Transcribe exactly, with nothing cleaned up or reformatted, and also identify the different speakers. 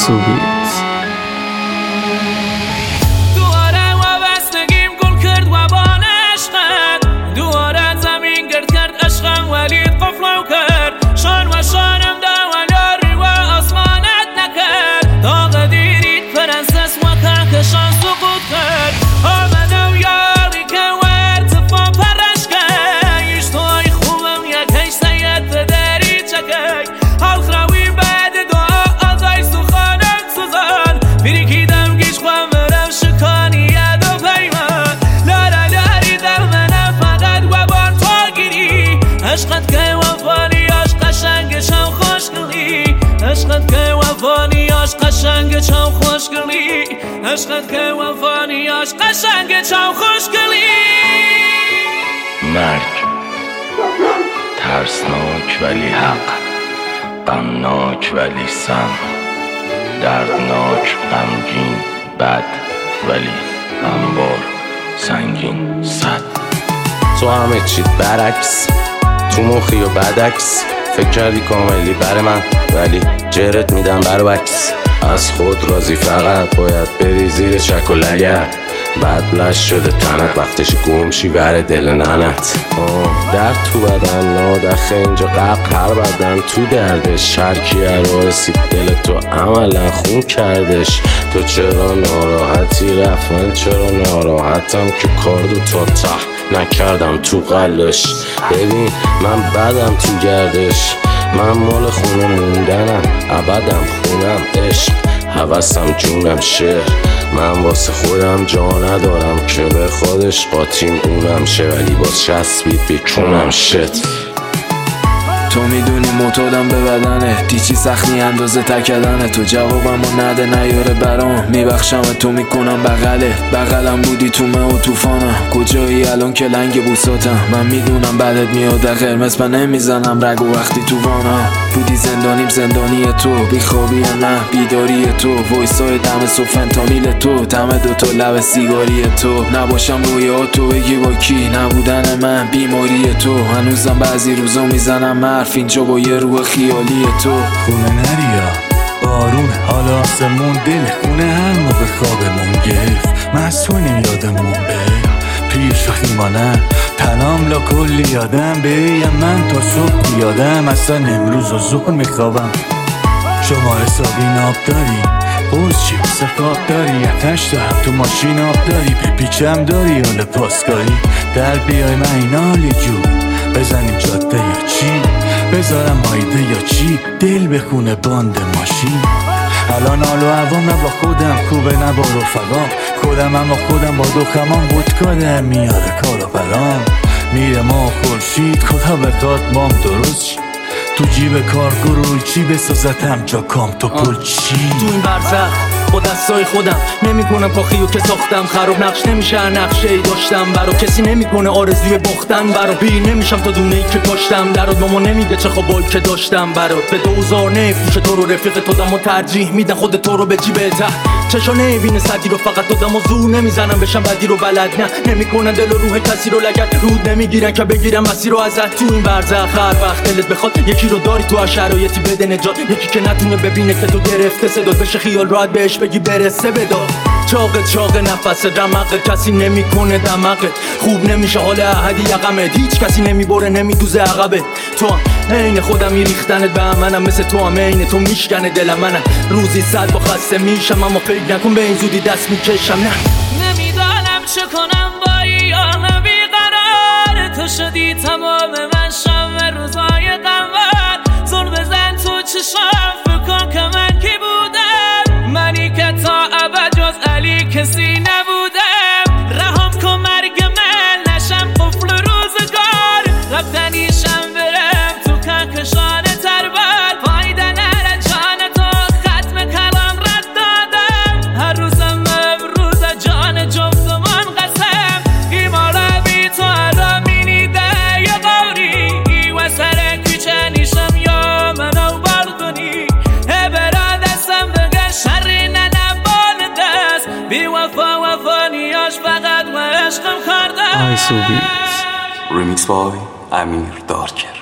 Speaker 1: آیسوبیت.
Speaker 2: دواره وابستگیم گل کرد و بان عشقت، دواره زمین گرد کرد عشقم ولی قفلو کرد، شان و شانم دوانیاری و آسمانت نکرد، داغ دیرید پرنسس و کهکشان سقوط کرد، آمدم یاری که ورتفا پرش کرد، ایش توی خوبم یکیش سید پدری چکک، حال خراوی بعد دعا آزای سخانت سوزان، بریکیدم گیش خوام برم شکانی ید و پیمان، لارا لاری در منم فقط و بان تو گیری، عشقت که وفانیاش قشنگ چم خوشگلی، عشقت که وفانیاش قشنگ چم خوشگلی، عشقت که وفانیاش قشنگ چم خوشگلی.
Speaker 3: مرگ ترسناک ولی حق، غمناک ولی سم، دردناک غمگین بد ولی انبار سنگین صد.
Speaker 4: تو همه چیت برعکس، تو مخی و بدعکس، فکر کردی کاملی بر من ولی جرت میدم بر بکس، از خود راضی فقط باید بری زیر چک و لگت، بعد لش شده تنت وقتش گمشی بر دل ننت، درد تو بدن نادخه اینجا قق هر بدن تو دردش، شرکی رو رسید دل تو عملا خون کردش، تو چرا ناراحتی رفت من چرا ناراحتم که کاردو تا ته نکردم تو قلش، ببین من بدم تو گردش، من مال خونه موندنم ابدم خونم عشق، هوسم جونم شعر، من واسه خودم جا ندارم که به خودش قاطیم اونم شه، ولی باز چسبید بکنم شت.
Speaker 5: تو میدونی معتادم به بدنه، دیچی سختی اندازه تکدنه، تو جوابمو نده نیاره برام، میبخشم تو میکنم بغله، بغلم بودی تو مه و توفانم، کجایی الان که لنگ بوساتم، من میدونم بعدت میاد قرمز من نمیزنم رگ و وقتی تو وانم، بودی زندانیم زندانی تو، بیخوابی من بیداری تو، وایسای دم صبح فنتانیل تو، دم دوتا لب سیگاری تو، نباشم رویا تو بگی با کی، نبودن من بیماری تو، هنوزم بعضی روزا میزنم حرف اینجا با یه روح خیالی تو.
Speaker 6: خونه نریا بارون حالا آسمون دل خونه هر موقع خوابمون گرفت، مسئولیم یادمون به پیر شخیمانم تنام لا کلی یادم بیم من تا صبح بیادم، اصلا امروز و ظهر میخوابم، شما حسابی ناب داری حوز چی واسه خواب داری، اتش دارم تو ماشین آب داری، بپیچم داری حال پاسکاری، در بیای من اینالی جو بزنیم جاده یا چی، بذارم مایده یا چی، دل بخونه باند ماشین، الان حال و هوام نه با خودم خوبه نه با رفقام، خودم اما خودم با دخمان ودکا در میاره کارو برام، میره ما خورشید خدا بخواد مام درست چی، تو جیب کارگروی چی بسازتم جا کام تو پل چی،
Speaker 7: تو این برزخ با دستای خودم نمیکنم پاخیو که ساختم، خراب نقش نمیشه نقشه ای داشتم برا، کسی نمیکنه آرزوی باختن برا، بیر نمیشم تا دونه ای که پاشتم درات، ماما نمیگه چه خوابایی که داشتم برا، به دوزار نفروشه تو رو رفیق تو دم و ترجیح میدن خود تو رو به جیب ته، چشا نمیبینه صدی رو فقط تو دم و زور نمیزنم بشم بدی رو بلد، نه نمیکنن دل و روح کسی رو لگت، رود نمیگیرن که بگیرم مسیر رو ازت، تو این برزخ هر وقت دلت بخواد یکی رو داری تو هر شرایطی بده نجات، یکی که نتونه ببینه که تو گرفته صدات بشه خیال راحت بهش بگی برسه بدار، چاق چاق نفس رمق کسی نمیکنه دمقت، خوب نمیشه حال احدی یقمت، هیچ کسی نمیبره نمیدوزه عقبت، تو هم عین خودم میریختنت به منم، مثل تو هم عین تو میشکنه دل منم، روزی صد با خسته میشم اما فکر نکن به این زودی دست میکشم، نه
Speaker 2: نمیدانم چه کنم با ایام بیقرار، تو شدی تمام من شب روزای قمر، زل بزن تو چشم فکر که من کی بودم، منی که تا ابد جز علی کسی نبودم، رهام کن مرگ من نشم قفل روزگار، رفتنیشم برم تو کهکشان تربت، فایده نره جان تو ختم کلام رد دادم، هر روزم امروز جان جفتمان قسم، ایمارا بی تو ارامینی ده یا قوری، و سر کوچه نیشم یا منو بردونی، برا دستم بگر شری ننبان دست، بی وفا وفانیاش فقط و عشقم خورده.
Speaker 1: آیسوبیت.
Speaker 8: ریمیکس بای امیر دارکر.